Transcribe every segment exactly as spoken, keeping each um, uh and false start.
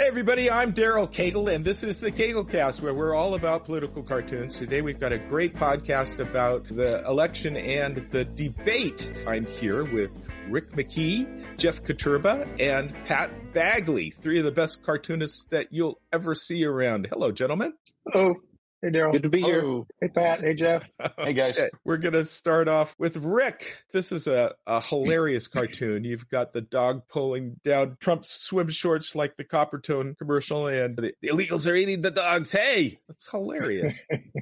Hey everybody, I'm Daryl Cagle, and this is the Caglecast, where we're all about political cartoons. Today we've got a great podcast about the election and the debate. I'm here with Rick McKee, Jeff Katurba, and Pat Bagley, three of the best cartoonists that you'll ever see around. Hello, gentlemen. Hello. Hey, Daryl. Good to be here. Hello. Hey, Pat. Hey, Jeff. Hey, guys. Okay, we're going to start off with Rick. This is a, a hilarious cartoon. You've got the dog pulling down Trump's swim shorts like the Coppertone commercial, and the, the illegals are eating the dogs. Hey, that's hilarious.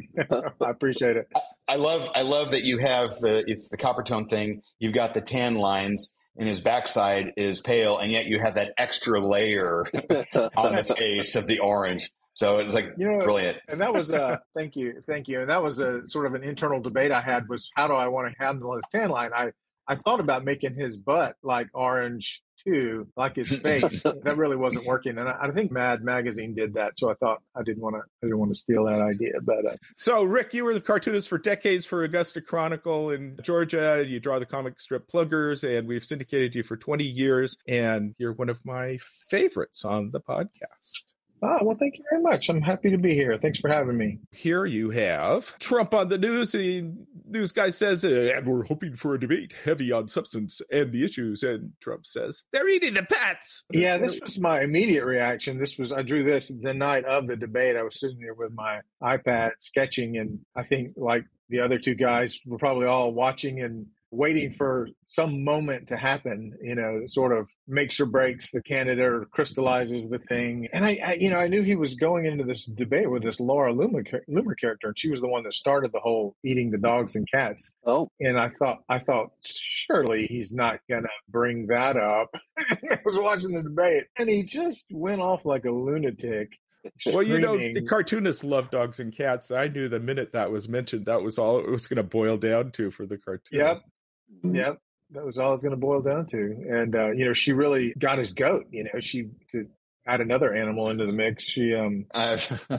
I appreciate it. I, I love I love that you have, uh, it's the Coppertone thing. You've got the tan lines, and his backside is pale, and yet you have that extra layer on the face of the orange. So it was like, you know, brilliant. And that was a, thank you, thank you. And that was a sort of an internal debate I had was how do I want to handle his tan line? I, I thought about making his butt like orange too, like his face. That really wasn't working. And I, I think Mad Magazine did that. So I thought I didn't want to, I didn't want to steal that idea. But uh, so Rick, you were the cartoonist for decades for Augusta Chronicle in Georgia. You draw the comic strip Pluggers, and we've syndicated you for twenty years. And you're one of my favorites on the podcast. Oh, well, thank you very much. I'm happy to be here. Thanks for having me. Here you have Trump on the news. The news guy says, uh, and we're hoping for a debate heavy on substance and the issues. And Trump says, they're eating the pets. Yeah, this was my immediate reaction. This was, I drew this the night of the debate. I was sitting there with my iPad sketching. And I think like the other two guys were probably all watching and waiting for some moment to happen, you know, that sort of makes or breaks the candidate or crystallizes the thing. And I, I you know, I knew he was going into this debate with this Laura Loomer, Loomer character, and she was the one that started the whole eating the dogs and cats. Oh, and I thought, I thought, surely he's not gonna bring that up. I was watching the debate, and he just went off like a lunatic. Well, you know, the cartoonists love dogs and cats. I knew the minute that was mentioned, that was all it was going to boil down to for the cartoon. Yep. Yep. That was all it was going to boil down to. And, uh, you know, she really got his goat. You know, she, to add another animal into the mix, she, um, uh,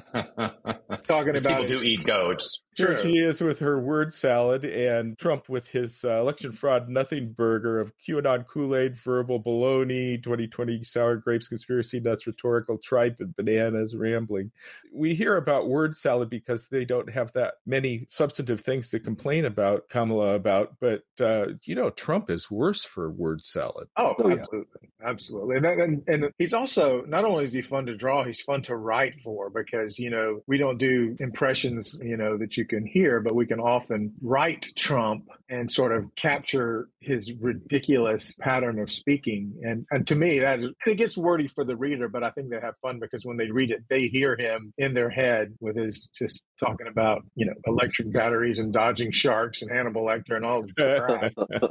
talking about people do eat goats. Here she is with her word salad, and Trump with his uh, election fraud nothing burger of QAnon Kool-Aid, verbal baloney, twenty twenty sour grapes, conspiracy nuts, rhetorical tripe, and bananas rambling. We hear about word salad because they don't have that many substantive things to complain about, Kamala about, but, uh, you know, Trump is worse for word salad. Oh, Oh, yeah. absolutely. Absolutely. And, that, and, and he's also, not only is he fun to draw, he's fun to write for because, you know, we don't do impressions, you know, that you can hear, but we can often write Trump and sort of capture his ridiculous pattern of speaking. And, and to me, that is, it gets wordy for the reader, but I think they have fun because when they read it, they hear him in their head with his just talking about, you know, electric batteries and dodging sharks and Hannibal Lecter and all this crap.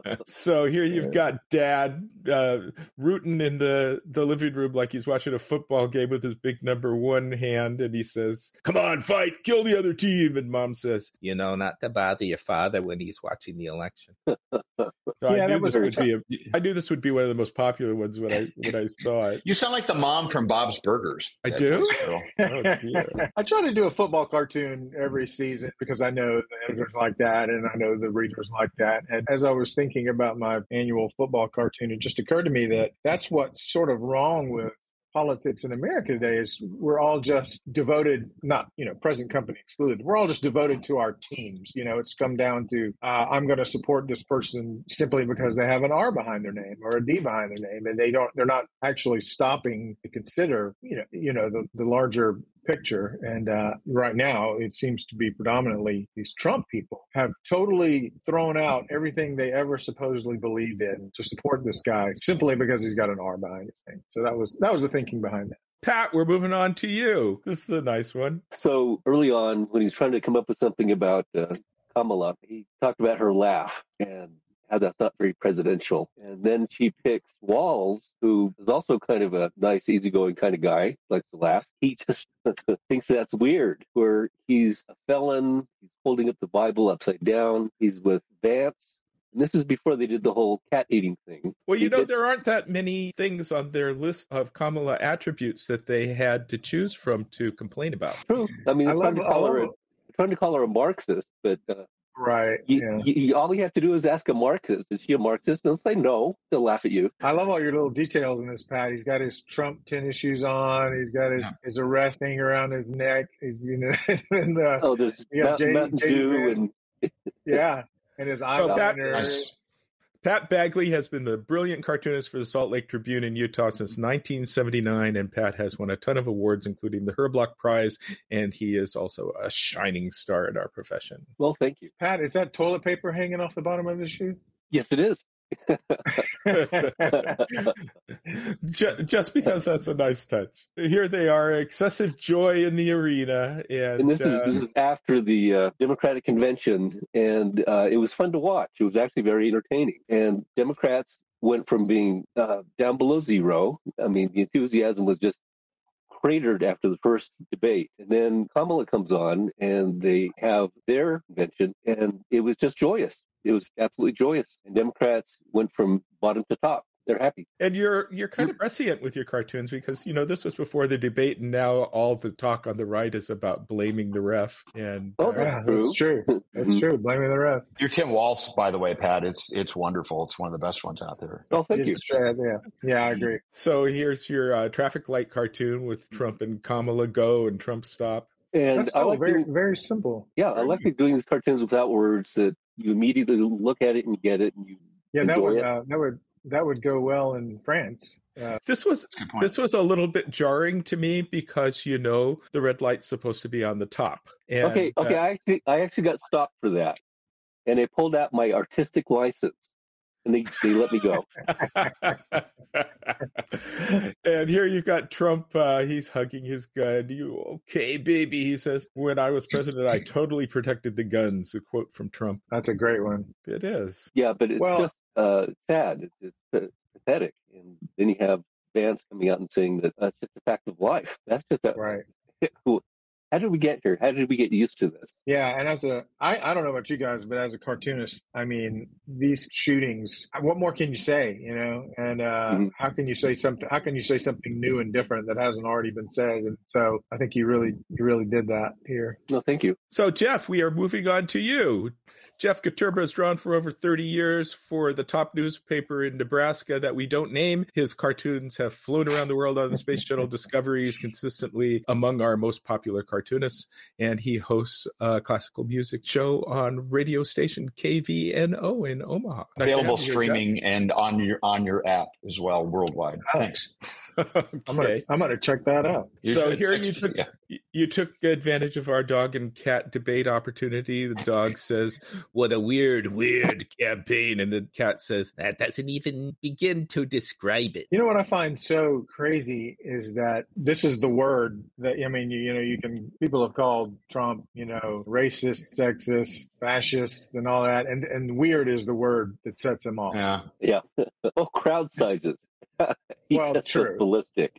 So here you've got Dad uh, rooting in the, the living room like he's watching a football game with his big number one hand, and he says, "Come on, fight, kill the other team." And Mom says, "You know, not to bother your father when he's watching the election." So Yeah, I knew that was this would very be a, I knew this would be one of the most popular ones when I when I saw it. You sound like the mom from Bob's Burgers. I That do? voice girl. Oh, dear. I try to do a football cartoon every season because I know the editors like that and I know the readers like that. And as I was thinking about my annual football cartoon, it just occurred to me that that's what's sort of wrong with politics in America today is we're all just devoted, not, you know, present company excluded. We're all just devoted to our teams. You know, it's come down to, uh, I'm going to support this person simply because they have an R behind their name or a D behind their name. And they don't, they're not actually stopping to consider, you know, you know, the, the larger picture. And uh, right now, it seems to be predominantly these Trump people have totally thrown out everything they ever supposedly believed in to support this guy simply because he's got an R behind his name. So that was that was the thinking behind that. Pat, we're moving on to you. This is a nice one. So early on, when he's trying to come up with something about uh, Kamala, he talked about her laugh and how that's not very presidential. And then she picks Walz, who is also kind of a nice, easygoing kind of guy, likes to laugh. He just thinks that's weird, where he's a felon, he's holding up the Bible upside down, he's with Vance. And this is before they did the whole cat eating thing. Well, you He know, did- there aren't that many things on their list of Kamala attributes that they had to choose from to complain about. True. I mean, I they're love, trying, to I call love her, a- they're trying to call her a Marxist, but uh, Right. You, Yeah. you, you- all you have to do is ask a Marxist. Is she a Marxist? They'll say no. They'll laugh at you. I love all your little details in this, Pat. He's got his Trump tennis shoes on. He's got his, Yeah. his arrest hanging around his neck. He's, you know, and uh, Oh, there's you got Mountain, J- Mountain J D Dew Vance. and Yeah. And his Oh, Pat- eyeliner. Nice. Pat Bagley has been the brilliant cartoonist for the Salt Lake Tribune in Utah since nineteen seventy-nine, and Pat has won a ton of awards, including the Herblock Prize, and he is also a shining star in our profession. well, thank you. Pat, is that toilet paper hanging off the bottom of his shoe? Yes, it is. just, just because that's a nice touch. Here they are, excessive joy in the arena, and, And this is uh, this is after the uh, Democratic convention, and uh, it was fun to watch. It was actually very entertaining. And Democrats went from being uh, down below zero. I mean, the enthusiasm was just cratered after the first debate. And then Kamala comes on, and they have their convention, and it was just joyous. It was absolutely joyous. And Democrats went from bottom to top. They're happy. and you're you're kind of prescient with your cartoons because you know this was before the debate, and now all the talk on the right is about blaming the ref. And Oh, uh, that's Yeah, that's true. That's Mhm. true. Blaming the ref. Your Tim Waltz, by the way, Pat, it's it's wonderful. It's one of the best ones out there. Oh, thank you. It's true. Yeah. Yeah, I agree. so here's your uh, traffic light cartoon with Trump and Kamala go and Trump stop. And That's I all like very, doing, very simple. yeah, I like doing these cartoons without words that you immediately look at it and you get it and you Yeah, that enjoy would it. uh, that would that would go well in France. Uh, This was That's a good point. this was a little bit jarring to me because you know the red light's supposed to be on the top. And, Okay, okay. uh, I actually, I actually got stopped for that, and they pulled out my artistic license, and they, they let me go. and here you've got Trump. Uh, he's hugging his gun. You okay, baby? He says, "When I was president, I totally protected the guns." A quote from Trump. that's a great one. It is. Yeah, but it's Well- just uh, sad. It's, it's pa- pathetic. And then you have Vance coming out and saying that that's just a fact of life. That's just a, Right. How did we get here? How did we get used to this? Yeah, and as a, I, I don't know about you guys, but as a cartoonist, I mean, these shootings. What more can you say? You know, and uh, Mhm. how can you say something? How can you say something new and different that hasn't already been said? And so, I think you really, you really did that here. No, thank you. So, Jeff, we are moving on to you. Jeff Katurba has drawn for over thirty years for the top newspaper in Nebraska that we don't name. His cartoons have flown around the world on the Space Shuttle Discovery. He's consistently among our most popular cartoonists, and he hosts a classical music show on radio station K V N O in Omaha. Nice to Available have you here, streaming and on your on your app as well worldwide. Thanks. Jeff. I'm gonna, Okay. I'm gonna check that out. You So should. here you sixty took yeah. you took advantage of our dog and cat debate opportunity. The dog says, "What a weird, weird campaign," and the cat says, "That doesn't even begin to describe it." You know what I find so crazy is that this is the word that, I mean, you, you know, you can, people have called Trump, you know, racist, sexist, fascist, and all that. And, and weird is the word that sets him off. Yeah. Yeah. Oh, crowd sizes. He Well, just goes true. ballistic.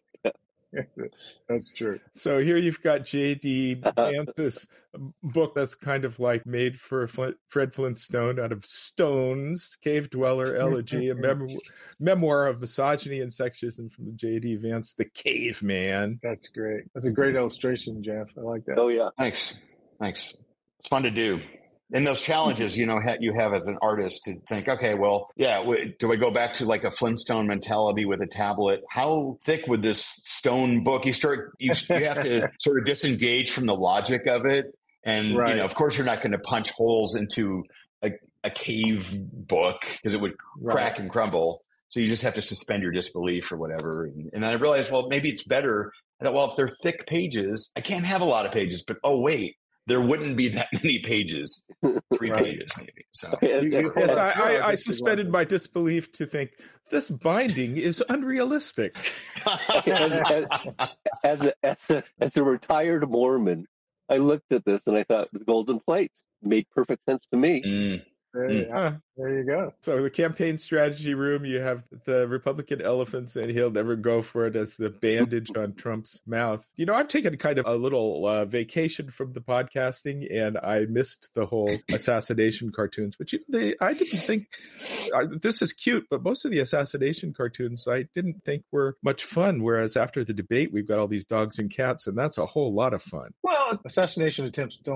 That's true. So here you've got J D Vance's book that's kind of like made for Flint, Fred Flintstone out of stones, Cave Dweller Elegy, a mem- memoir of misogyny and sexism from J D Vance, the Caveman. That's great. That's a great illustration, Jeff. I like that. Oh, yeah. Thanks. Thanks. It's fun to do. And those challenges, you know, ha- you have as an artist to think, okay, well, yeah, w- do I go back to like a Flintstone mentality with a tablet? How thick would this stone book? You start, you, you have to sort of disengage from the logic of it. And, Right. you know, of course, you're not going to punch holes into a, a cave book because it would crack Right. and crumble. So you just have to suspend your disbelief or whatever. And, and then I realized, well, maybe it's better. I thought, well, if they're thick pages, I can't have a lot of pages, but oh, wait. There wouldn't be that many pages, three Right. pages maybe. So You- you- Yes, I, Sure, I, I I guess it suspended was. my disbelief to think this binding is unrealistic. Okay, as, as, as, a, as, a, as a retired Mormon, I looked at this and I thought the golden plates made perfect sense to me. Mm, There, you- Huh. there you go. So the campaign strategy room, you have the Republican elephants, and he'll never go for it as the bandage on Trump's mouth. You know, I've taken kind of a little uh, vacation from the podcasting, and I missed the whole assassination cartoons. But you know, they, I didn't think uh, this is cute, but most of the assassination cartoons I didn't think were much fun. Whereas after the debate, we've got all these dogs and cats, and that's a whole lot of fun. Well, assassination attempts don't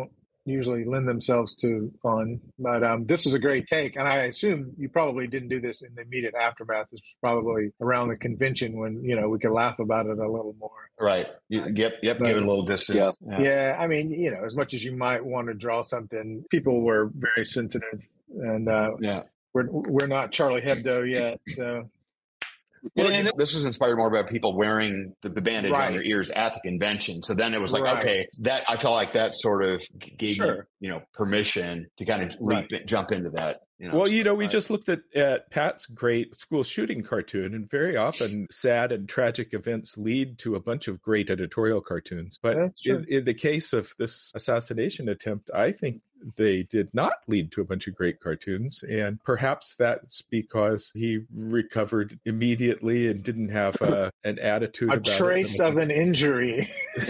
usually lend themselves to fun. But um, this is a great take. And I assume you probably didn't do this in the immediate aftermath. This was probably around the convention when, you know, we could laugh about it a little more. Right. Yep. Yep. But, give it a little distance. Yeah. yeah. I mean, you know, as much as you might want to draw something, people were very sensitive. And uh, yeah. we're, we're not Charlie Hebdo yet. So. And, and this was inspired more by people wearing the, the bandage right. on their ears at the convention. So then it was like, right. okay, that I felt like that sort of gave sure. you, you know, permission to kind of leap, right. jump into that. You know, well, you know, we right. just looked at, at Pat's great school shooting cartoon, and very often sad and tragic events lead to a bunch of great editorial cartoons. But in, in the case of this assassination attempt, I think they did not lead to a bunch of great cartoons. And perhaps that's because he recovered immediately and didn't have uh, an attitude a about trace it. of an injury.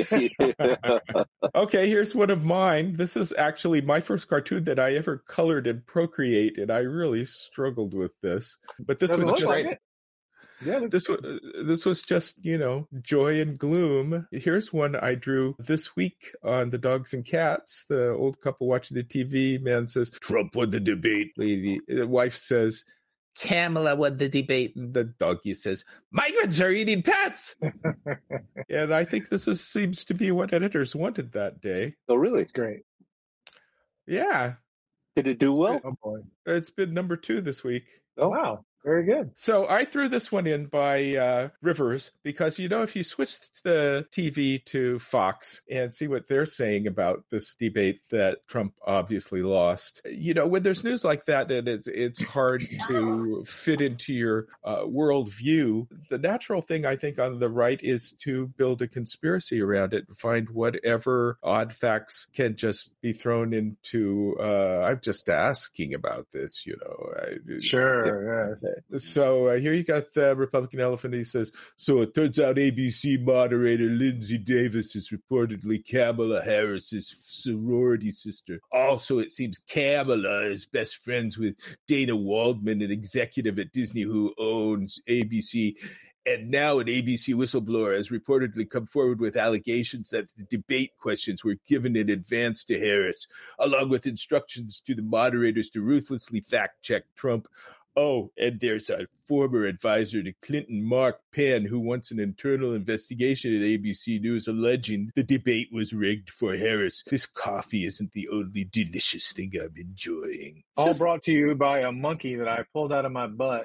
Okay, here's one of mine. This is actually my first cartoon that I ever colored in Procreate, and I really struggled with this. But this Doesn't was just like it. Yeah, this was this was just, you know, joy and gloom. Here's one I drew this week on the Dogs and Cats. The old couple watching the T V. Man says, Trump won the debate. The, the wife says, Kamala won the debate. And the doggy says, migrants are eating pets. And I think this is, seems to be what editors wanted that day. Oh, really? It's great. Yeah. Did it do well? Oh, boy. It's been number two this week. Oh, wow. Very good. So I threw this one in by uh, Rivers because, you know, if you switch the T V to Fox and see what they're saying about this debate that Trump obviously lost, you know, when there's news like that and it's, it's hard to fit into your uh, worldview, the natural thing, I think, on the right is to build a conspiracy around it and find whatever odd facts can just be thrown into, uh, I'm just asking about this, you know. I, sure, yes. So uh, here you got the Republican elephant. He says, so it turns out A B C moderator Lindsay Davis is reportedly Kamala Harris's sorority sister. Also, it seems Kamala is best friends with Dana Waldman, an executive at Disney who owns A B C. And now an A B C whistleblower has reportedly come forward with allegations that the debate questions were given in advance to Harris, along with instructions to the moderators to ruthlessly fact-check Trump. Oh, and there's a former advisor to Clinton, Mark Penn, who wants an internal investigation at A B C News alleging the debate was rigged for Harris. This coffee isn't the only delicious thing I'm enjoying. All Just... brought to you by a monkey that I pulled out of my butt.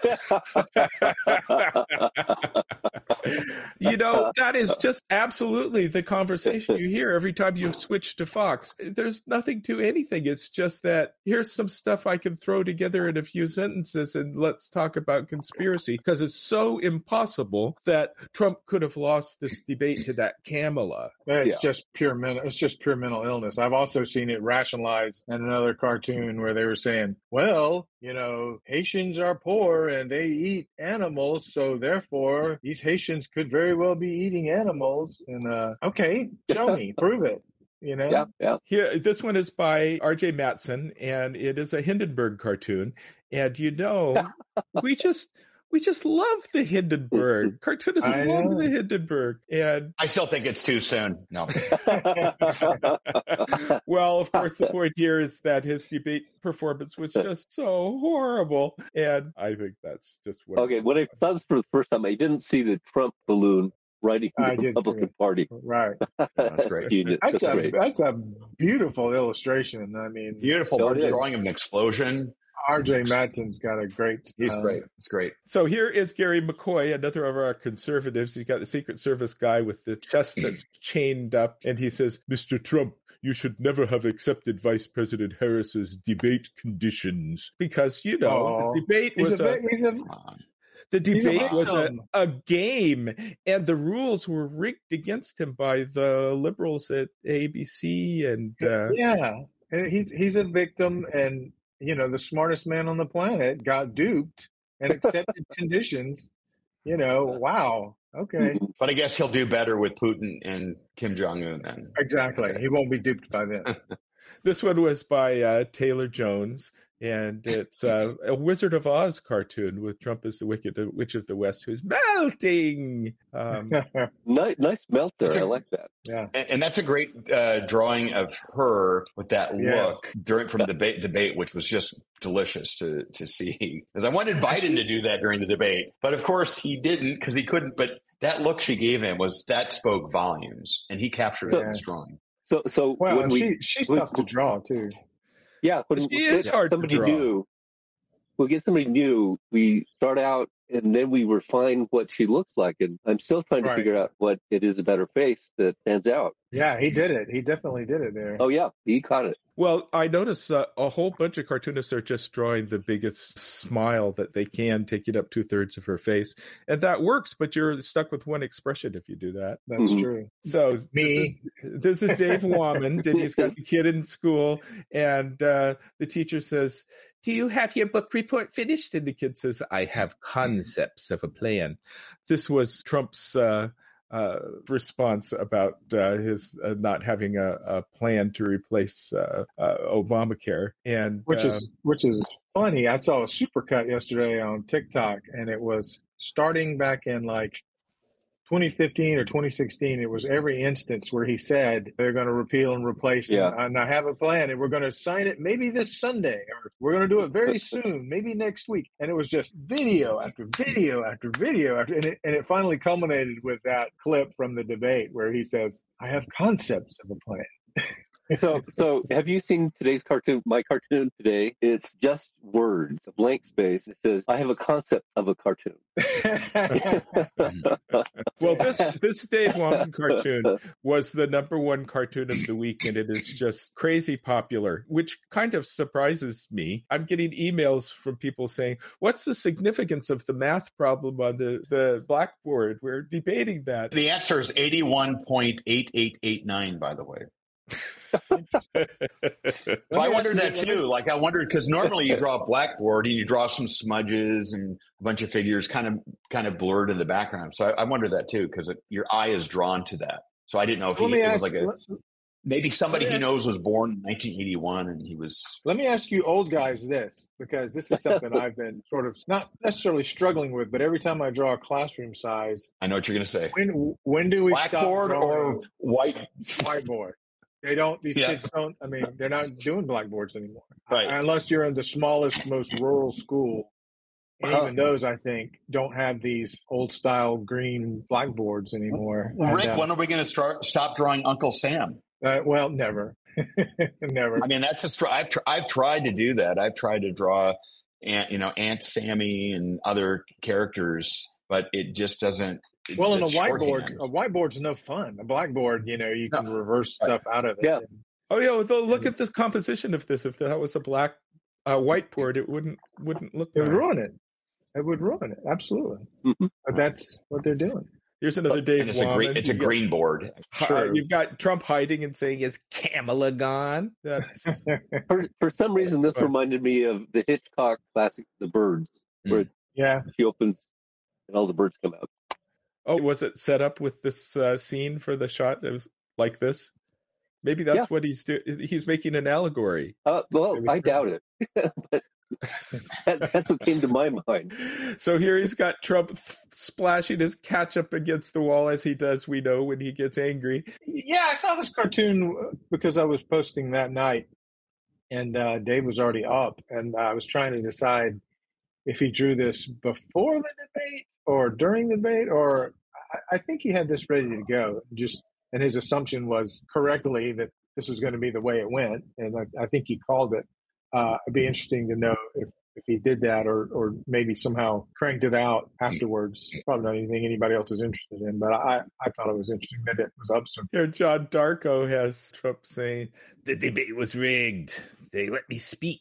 You know, that is just absolutely the conversation you hear every time you switch to Fox. There's nothing to anything. It's just that here's some stuff I can throw together in a few sentences and let's talk about conspiracy, because it's so impossible that Trump could have lost this debate to that Kamala. It's yeah. just pure mental. It's just pure mental illness. I've also seen it rationalized in another cartoon where they were saying, well, you know, Haitians are poor and they eat animals, so therefore these Haitians could very well be eating animals. And uh, okay, show me, prove it. You know, yeah, yeah. Here, this one is by R J Matson, and it is a Hindenburg cartoon. And you know, we just. We just love the Hindenburg. Cartoonists love the Hindenburg. And I still think it's too soon. No. Well, of course, the point here is that his debate performance was just so horrible. And I think that's just what. Okay, when I saw this for the first time, I didn't see the Trump balloon riding the Republican Party. Right. Oh, that's great. Genius. That's, that's a, great. That's a beautiful illustration. I mean, beautiful so drawing of an explosion. R J Matson's got a great. He's great. It's great. So here is Gary McCoy, another of our conservatives. He's got the Secret Service guy with the chest that's chained up, and he says, Mister Trump, you should never have accepted Vice President Harris's debate conditions because, you know, oh, the debate was a, a, a the debate was a, a game, and the rules were rigged against him by the liberals at A B C. And uh, yeah, and he's he's a victim, and you know, the smartest man on the planet got duped and accepted conditions. You know, wow. Okay. But I guess he'll do better with Putin and Kim Jong-un then. Exactly. He won't be duped by then. This one was by uh, Taylor Jones, And it's uh, a Wizard of Oz cartoon with Trump as the Wicked Witch of the West who's melting. Um, nice, nice melt there. A, I like that. Yeah, and, and that's a great uh, drawing of her with that yes. look during from the debate, debate, which was just delicious to to see. Because I wanted Biden to do that during the debate, but of course he didn't because he couldn't. But that look she gave him was that spoke volumes, and he captured So, it in this drawing. So, so well, when and we, she she's when, tough to draw too. Yeah, when she we is get hard to somebody draw. new, we get somebody new. We start out, and then we refine what she looks like. And I'm still trying to Right. figure out what it is about her face that stands out. Yeah, he did it. He definitely did it there. Oh yeah, he caught it. Well, I notice uh, a whole bunch of cartoonists are just drawing the biggest smile that they can, taking up two thirds of her face. And that works, but you're stuck with one expression if you do that. That's Mhm. true. So Me. This is, this is Dave Wamond, and he's got the kid in school, and uh, the teacher says, "Do you have your book report finished?" And the kid says, "I have concepts of a plan." This was Trump's uh, uh, response about uh, his uh, not having a, a plan to replace uh, uh, Obamacare, and Which uh, is which is funny. I saw a supercut yesterday on TikTok, and it was starting back in like twenty fifteen or twenty sixteen. It was every instance where he said they're going to repeal and replace it, Yeah. and I have a plan, and we're going to sign it maybe this Sunday, or we're going to do it very soon, maybe next week. And it was just video after video after video after, and it, and it finally culminated with that clip from the debate where he says, "I have concepts of a plan." So, so have you seen today's cartoon? My cartoon today, it's just words, a blank space. It says, "I have a concept of a cartoon." well, this this Dave Wamond cartoon was the number one cartoon of the week, and it is just crazy popular, which kind of surprises me. I'm getting emails from people saying, "What's the significance of the math problem on the, the blackboard? We're debating that." The answer is eighty-one point eight eight eight nine, by the way. So I wondered that too. Like I wondered because normally you draw a blackboard and you draw some smudges and a bunch of figures kind of kind of blurred in the background. So I, I wondered that too because your eye is drawn to that. So I didn't know if he, Let me it was ask- like a maybe somebody let me he ask- knows was born in nineteen eighty-one and he was. Let me ask you old guys this, because this is something I've been sort of not necessarily struggling with, but every time I draw a classroom size, I know what you're going to say. when when do we Blackboard stop or drawing white? whiteboard? They don't, these Yeah. kids don't, I mean, they're not doing blackboards anymore. Right. Unless you're in the smallest, most rural school. And even those, I think, don't have these old style green blackboards anymore. Rick, And, uh, when are we going to start stop drawing Uncle Sam? uh, well, never. Never. I mean, that's a str- I've tr- I've tried to do that. I've tried to draw, Aunt, you know, Aunt Sammy and other characters, but it just doesn't. It's, Well, in a it's whiteboard, shorthand. a whiteboard's no fun. A blackboard, you know, you can reverse Right. stuff out of it. Yeah. Oh yeah, well, look at the composition of this. If that was a black uh, whiteboard, it wouldn't wouldn't look. It would nice. ruin it. It would ruin it. Absolutely. Mhm. But that's what they're doing. Here's another Dave And it's a green Wamond. it's a You've got- green board. Uh, True. you've got Trump hiding and saying, "Is Kamala gone?" That's For, for some reason, this Right. reminded me of the Hitchcock classic, The Birds, where Yeah. she opens and all the birds come out. oh, was it set up with this uh, scene for the shot? It was like this. Maybe that's Yeah. what he's doing. He's making an allegory. Uh, well, Maybe I so. doubt it. But that, that's what came to my mind. So here he's got Trump f- splashing his ketchup against the wall as he does. We know when he gets angry. Yeah, I saw this cartoon because I was posting that night, and uh, Dave was already up, and I was trying to decide if he drew this before the debate or during the debate, or I, I think he had this ready to go. Just and his assumption was correctly that this was going to be the way it went, and I, I think he called it. Uh, it'd be interesting to know if, if he did that or or maybe somehow cranked it out afterwards. Probably not anything anybody else is interested in, but I, I thought it was interesting that it was up so. Here, John Darko has Trump saying, "The debate was rigged. They let me speak."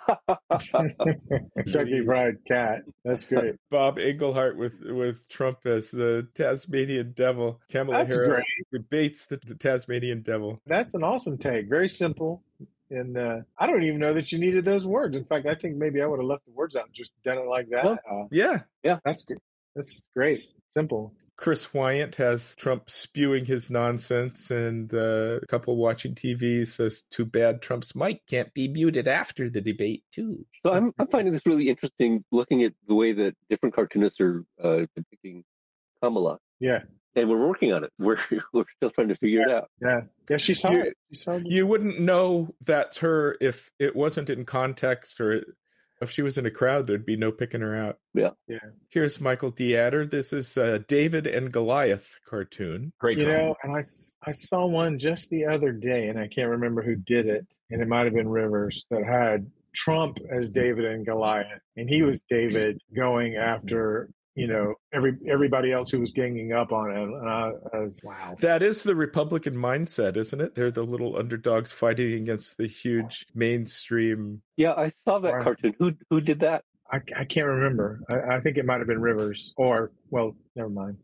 Kentucky Fried Cat. That's great. Bob Englehart with with Trump as the Tasmanian devil. Kamala That's Harris great. debates the, the Tasmanian devil. That's an awesome take. Very simple. And uh, I don't even know that you needed those words. In fact, I think maybe I would have left the words out and just done it like that. Well, Uh, Yeah, that's good. That's great. simple. Chris Wyant has Trump spewing his nonsense, and uh, a couple watching T V says, too bad Trump's mic can't be muted after the debate, too. So I'm, I'm finding this really interesting, looking at the way that different cartoonists are uh, depicting Kamala. Yeah. And we're working on it. We're we're still trying to figure yeah. it out. Yeah. Yeah, she saw you, it. She saw it. You wouldn't know that's her if it wasn't in context, or it, if she was in a crowd, there'd be no picking her out. Yeah. Yeah. Here's Michael D. Adder. This is a David and Goliath cartoon. Great. You drawing. know, and I, I saw one just the other day, and I can't remember who did it, and it might have been Rivers, that had Trump as David and Goliath, and he was David going after, you know, every everybody else who was ganging up on him. And I, I was, wow. That is the Republican mindset, isn't it? They're the little underdogs fighting against the huge mainstream. Yeah, I saw that Right. cartoon. Who who did that? I, I can't remember. I, I think it might have been Rivers, or well, never mind.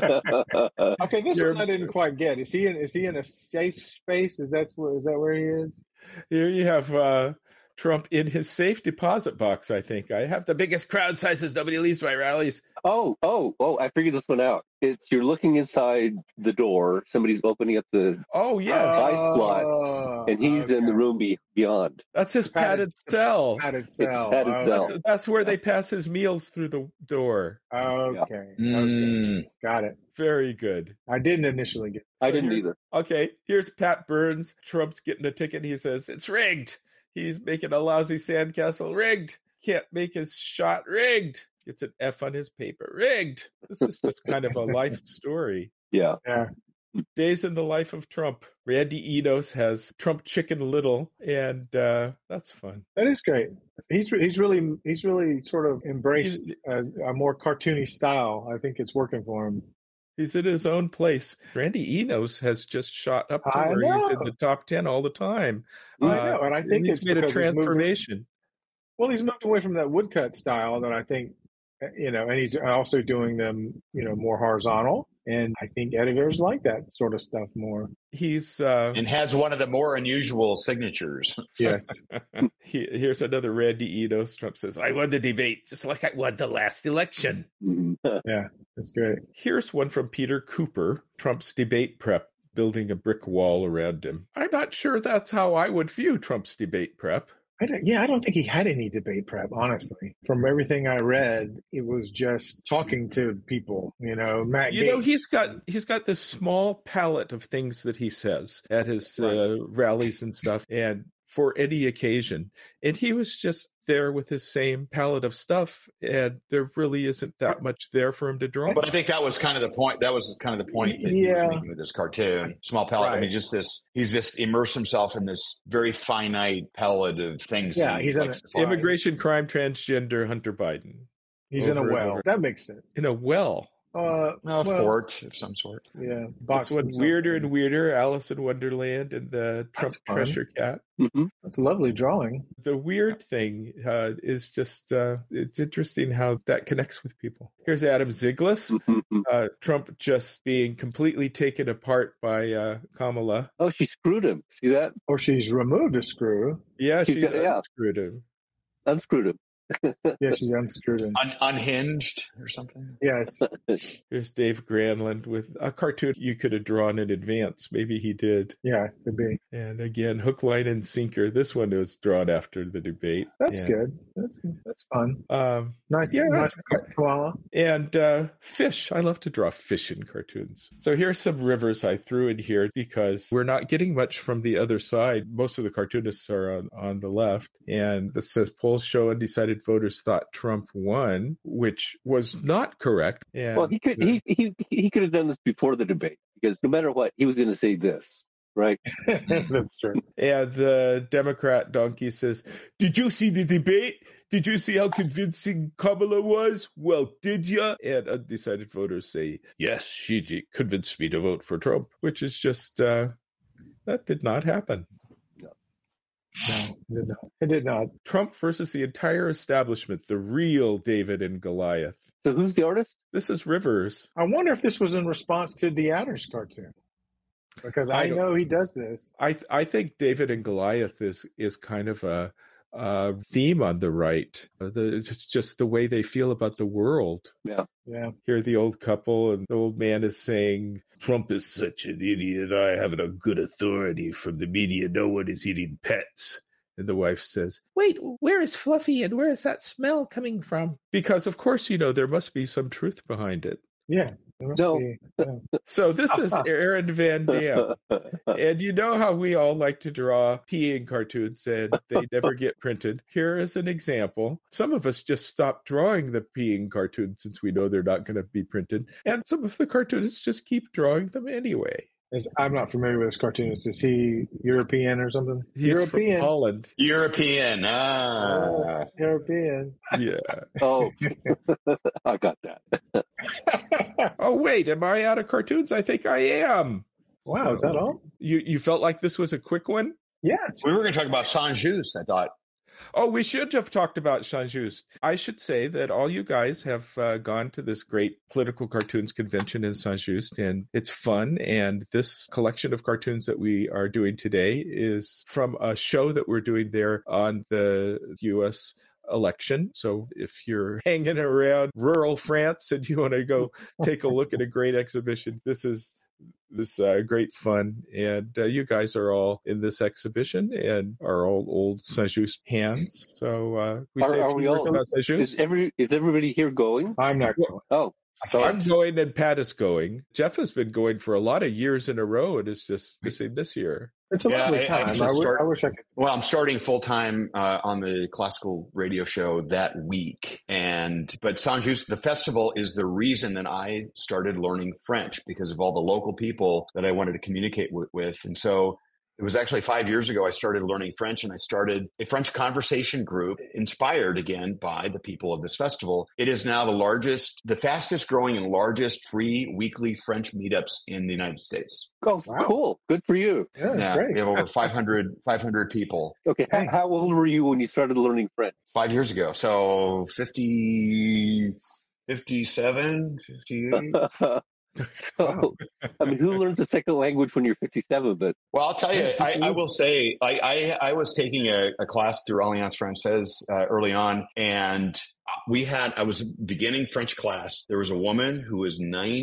Okay, this You're- one I didn't quite get. Is he in? Is he in a safe space? Is that where? Is that where he is? Here you have uh, Trump in his safe deposit box, I think. I have the biggest crowd sizes. Nobody leaves my rallies. oh, oh, oh! I figured this one out. It's you're looking inside the door. Somebody's opening up the, Oh, yes. Ice slot, Oh, and he's in okay. the room be, beyond. That's his Padded- padded cell. Padded cell. padded Oh, cell. That's, that's where they pass his meals through the door. Okay. Okay. Mm. Got it. Very good. I didn't initially get. I So didn't here's- either. Okay, here's Pat Burns. Trump's getting a ticket. He says, it's rigged. He's making a lousy sandcastle. Rigged. Can't make his shot. Rigged. Gets an F on his paper. Rigged. This is just kind of a life story. Yeah. Yeah. Days in the life of Trump. Randy Enos has Trump Chicken Little, and uh, that's fun. That is great. He's he's really he's really sort of embraced a, a more cartoony style. I think it's working for him. He's in his own place. Randy Enos has just shot up to I where he's in know. the top ten all the time. I know, and I think he's it's made a because he's moved- transformation. Well, he's moved away from that woodcut style that I think, you know, and he's also doing them, you know, more horizontal. And I think editors like that sort of stuff more. He's uh, And has one of the more unusual signatures. Yes. he, here's another Randy Enos. Trump says, "I won the debate just like I won the last election." Mhm. Yeah, that's great. Here's one from Peter Cooper. Trump's debate prep, building a brick wall around him. I'm not sure that's how I would view Trump's debate prep. I don't, yeah, I don't think he had any debate prep, honestly. From everything I read, it was just talking to people, you know, Matt You know, Gaetz. he's got he's got this small palette of things that he says at his Right. uh, rallies and stuff, and for any occasion. And he was just there with his same palette of stuff, and there really isn't that much there for him to draw. But I think that was kind of the point. That was kind of the point that he Yeah. was making with this cartoon. Small palette. I Right. mean, just this, he's just immersed himself in this very finite palette of things. Yeah, that he he's in likes a- to find. Immigration, crime, transgender, Hunter Biden. He's in a over and well. over. That makes sense. In a well. Uh, A well, fort of some sort. Yeah. This boxed one himself weirder in. and weirder. Alice in Wonderland and the Trump That's fun. Treasure Cat. Mhm. That's a lovely drawing. The weird thing uh, is just uh, it's interesting how that connects with people. Here's Adam Ziglas. Mhm. Uh, Trump just being completely taken apart by uh, Kamala. Oh, she screwed him. See that? Or she's removed a screw. Yeah, She's she's got- yeah. unscrewed him. Unscrewed him. Yeah, she's unscrewed him. Un- unhinged or something. Yes. Here's Dave Granlund with a cartoon you could have drawn in advance. Maybe he did. Yeah, could be. And again, hook, line, and sinker. This one was drawn after the debate. That's And, good. That's that's fun. Um, Nice, Yeah. nice koala. And uh, fish. I love to draw fish in cartoons. So here's some rivers I threw in here because we're not getting much from the other side. Most of the cartoonists are on, on the left. And this says polls show undecided voters thought Trump won, which was not correct. And Well, he could he he he could have done this before the debate because no matter what, he was going to say this, right? That's true. And the Democrat donkey says, "Did you see the debate? Did you see how convincing Kamala was? Well, did ya?" And undecided voters say, "Yes, she did convince me to vote for Trump," which is just, uh, that did not happen. No, it did not. It did not. Trump versus the entire establishment, the real David and Goliath. So who's the artist? This is Rivers. I wonder if this was in response to DeAdder's cartoon. Because I, I don't- know he does this. I I think David and Goliath is is kind of a uh, theme on the right. Uh, the, it's just the way they feel about the world. Yeah. Yeah. Here, the old couple, and the old man is saying, Trump is such an idiot. I have a good authority from the media. No one is eating pets. And the wife says, wait, where is Fluffy and where is that smell coming from? Because, of course, you know, there must be some truth behind it. Yeah. No. Be, yeah. So this is Aaron Van Dam. And you know how we all like to draw peeing cartoons and they never get printed. Here is an example. Some of us just stop drawing the peeing cartoons since we know they're not going to be printed. And some of the cartoonists just keep drawing them anyway. Is, I'm not familiar with this cartoonist. Is he European or something? He's European. from Holland. European. Ah. Oh, European. Yeah. Oh, I got that. Oh, wait, am I out of cartoons? I think I am. Wow, So, is that all? You, you felt like this was a quick one? Yeah. We were going to talk about Saint-Just, I thought. Oh, we should have talked about Saint-Just. I should say that all you guys have uh, gone to this great political cartoons convention in Saint-Just, and it's fun. And this collection of cartoons that we are doing today is from a show that we're doing there on the U S election. So if you're hanging around rural France and you want to go take a look at a great exhibition, this is this uh, great fun. And uh, you guys are all in this exhibition and are all old Saint-Just hands. So uh, we Are- say a are few we words all- about Is Saint-Just. every is everybody here going? I'm not going. Oh, I I'm can't. going and Pat is going. Jeff has been going for a lot of years in a row and is just missing this year. It's a Yeah, lovely I- I time. I, actually wish, start- I wish I could. Well, I'm starting full time uh, on the classical radio show that week, and but Saint-Just, the festival, is the reason that I started learning French because of all the local people that I wanted to communicate with, with. And so it was actually five years ago I started learning French, and I started a French conversation group inspired again by the people of this festival. It is now the largest, the fastest growing and largest free weekly French meetups in the United States. oh, Wow. cool. Good for you. Yeah, that's Yeah, great. we have over five hundred, five hundred people. Okay. Hey. How, how old were you when you started learning French? Five years ago. So fifty, fifty-seven, fifty-eight. So, I mean, who learns a second language when you're fifty-seven? But Well, I'll tell you, I, I will say, I, I, I was taking a, a class through Alliance Française uh, early on, and we had, I was beginning French class. There was a woman who was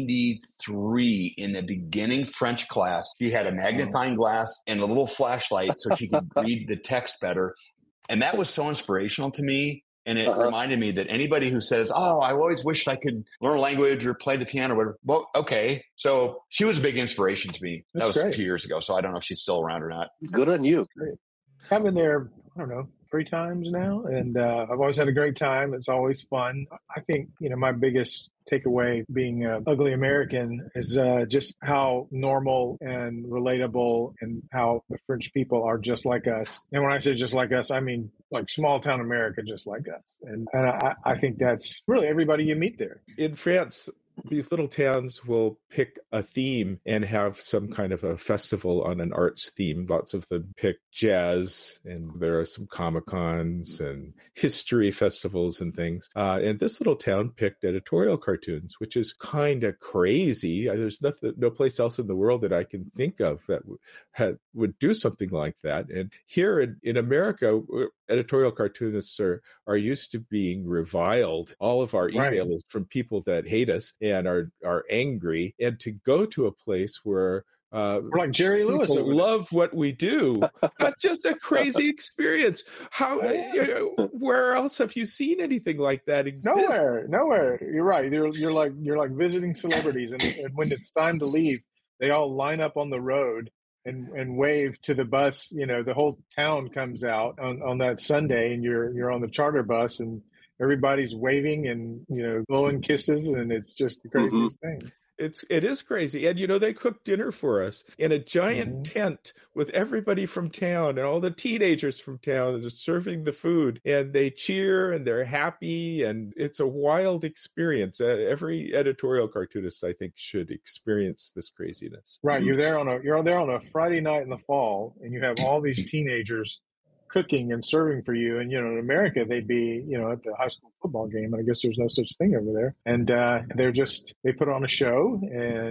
ninety-three in the beginning French class. She had a magnifying glass and a little flashlight so she could read the text better. And that was so inspirational to me. And it Uh-huh. reminded me that anybody who says, oh, I always wished I could learn a language or play the piano, or whatever. Well, okay. So she was a big inspiration to me. That That's was great. a few years ago. So I don't know if she's still around or not. good on you. I've been there, I don't know, three times now, and uh, I've always had a great time. It's always fun. I think, you know, my biggest takeaway being an ugly American is uh, just how normal and relatable and how the French people are just like us. And when I say just like us, I mean like small town America, just like us. And, and I, I think that's really everybody you meet there. In France, these little towns will pick a theme and have some kind of a festival on an arts theme. Lots of them pick jazz, and there are some Comic-Cons and history festivals and things. Uh, and this little town picked editorial cartoons, which is kind of crazy. There's nothing, no place else in the world that I can think of that w- had, would do something like that. And here in, in America, editorial cartoonists are, are used to being reviled. All of our email Right. is from people that hate us and are, are angry. And to go to a place where uh, We're like Jerry Lewis people over there. love what we do, that's just a crazy experience. How, you know, where else have you seen anything like that exist? Nowhere, nowhere. You're right. You're you're like you're like visiting celebrities, and, and when it's time to leave, they all line up on the road and and wave to the bus. You know, the whole town comes out on, on that Sunday, and you're you're on the charter bus, and everybody's waving and you know blowing kisses, and it's just the craziest thing. It's it is crazy. And you know, they cook dinner for us in a giant Mhm. tent with everybody from town and all the teenagers from town that are serving the food, and they cheer and they're happy, and it's a wild experience. Uh, every editorial cartoonist, I think, should experience this craziness. Right, you're there on a you're there on a Friday night in the fall, and you have all these teenagers cooking and serving for you. And you know, in America, they'd be you know at the high school football game, and I guess there's no such thing over there. And uh, they're just they put on a show, and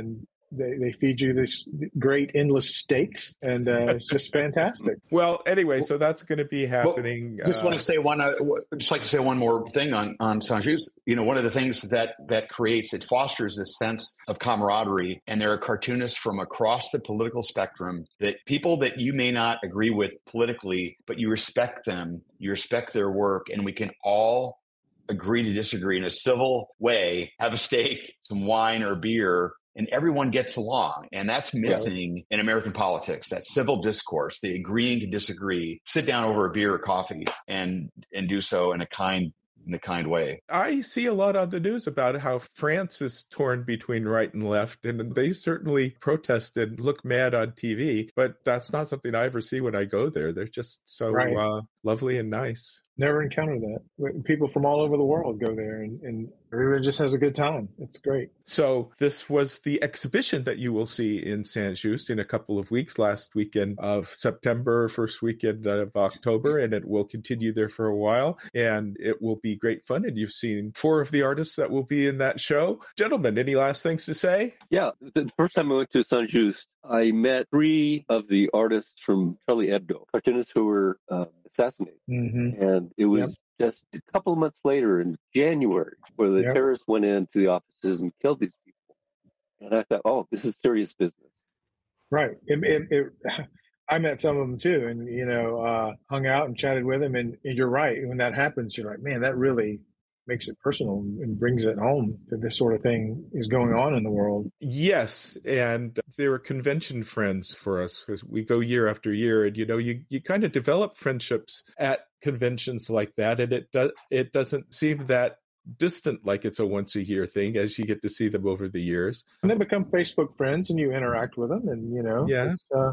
they, they feed you this great endless steaks, and uh, it's just fantastic. Well, anyway, so that's going to be happening. Well, just uh, want to say one. Uh, just like to say one more thing on on Saint-Just. You know, one of the things that that creates it fosters this sense of camaraderie, and there are cartoonists from across the political spectrum, that people that you may not agree with politically, but you respect them, you respect their work, and we can all agree to disagree in a civil way, have a steak, some wine or beer, and everyone gets along. And that's missing in American politics, that civil discourse, the agreeing to disagree, sit down over a beer or coffee and and do so in a kind in a kind way. I see a lot on the news about how France is torn between right and left, and they certainly protest and look mad on T V, but that's not something I ever see when I go there. They're just so Right. uh, lovely and nice. Never encountered that. People from all over the world go there, and, and everybody just has a good time. It's great. So this was the exhibition that you will see in Saint-Just in a couple of weeks, last weekend of September, first weekend of October, and it will continue there for a while, and it will be great fun. And you've seen four of the artists that will be in that show. Gentlemen, any last things to say? Yeah, the first time I went to Saint-Just, I met three of the artists from Charlie Hebdo, cartoonists who were uh, assassinated. Mm-hmm. And it was Yep. just a couple of months later in January where the Yep. terrorists went into the offices and killed these people. And I thought, oh, this is serious business. Right. It, it, it, I met some of them too, and you know, uh, hung out and chatted with them. And, and you're right. When that happens, you're like, man, that really makes it personal and brings it home that this sort of thing is going on in the world. Yes, and they were convention friends for us because we go year after year, and you know, you, you kind of develop friendships at conventions like that, and it does it doesn't seem that distant, like it's a once a year thing, as you get to see them over the years. And they become Facebook friends, and you interact with them, and you know, Yeah. it's, uh,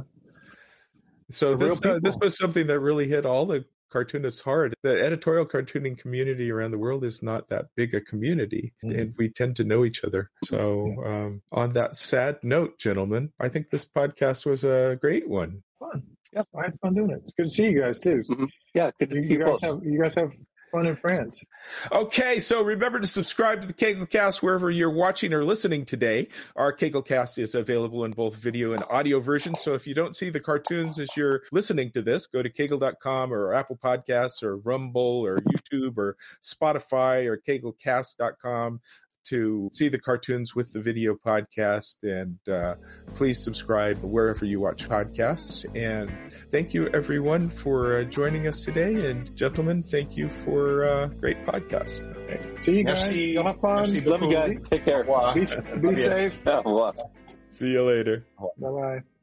So They're this real uh, this people. was something that really hit all the cartoonists hard. The editorial cartooning community around the world is not that big a community, Mm. and we tend to know each other. So um, on that sad note, gentlemen, I think this podcast was a great one. fun. Yeah, I had fun doing it. It's good to see you guys too. Mhm. Yeah, good to You, see you you guys both. have you guys have fun in France. Okay, so remember to subscribe to the KegelCast wherever you're watching or listening today. Our KegelCast is available in both video and audio versions, so if you don't see the cartoons as you're listening to this, go to kegel dot com or Apple Podcasts or Rumble or YouTube or Spotify or kegelcast dot com to see the cartoons with the video podcast, and uh, please subscribe wherever you watch podcasts. And thank you everyone for uh, joining us today, and gentlemen, thank you for a uh, great podcast. Okay. See you guys. Merci. Y'all have fun. Merci Love you guys. Take care. Be, be safe. Yeah, well. See you later. Bye bye.